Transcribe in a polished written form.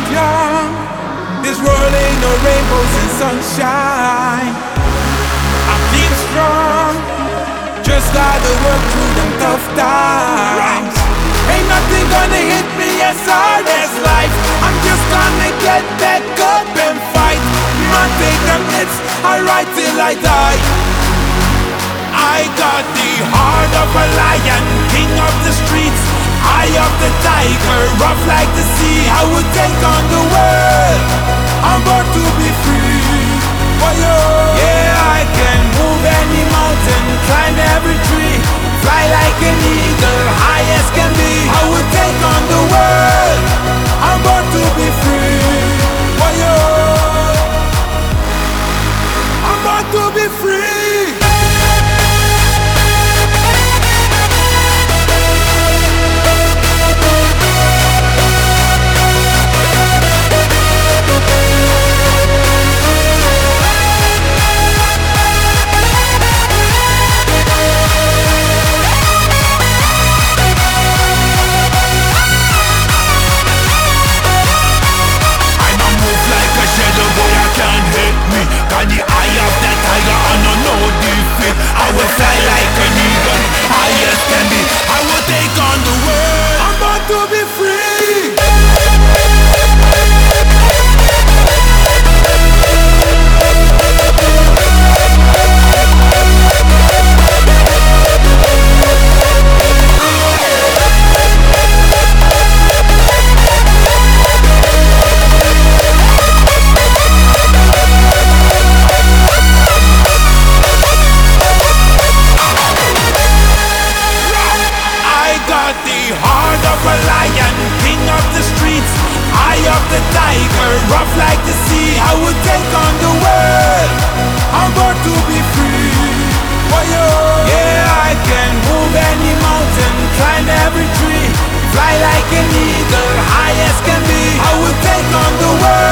young, this world ain't no rainbows and sunshine. I feel strong, just gotta work through them tough times. Ain't nothing gonna hit me as hard as life. I'm just gonna get back up and fight. Man, take them hits, I ride till I die. I got the heart of a lion, king of the streets, eye of the tiger, rough like the sea. I would take on the world, I'm born to be free. Yeah, I can move any mountain, climb every tree, fly like an eagle, high as can be. I would take on the world, I'm born to be free. I'm born to be free. Got the eye of the tiger and no defeat. I will fly like an eagle, high as can be. I will take on the world, I'm born to be free. rough like the sea. I would take on the world, I'm born to be free. Yeah, I can move any mountain, climb every tree, fly like an eagle, high as can be. I would take on the world.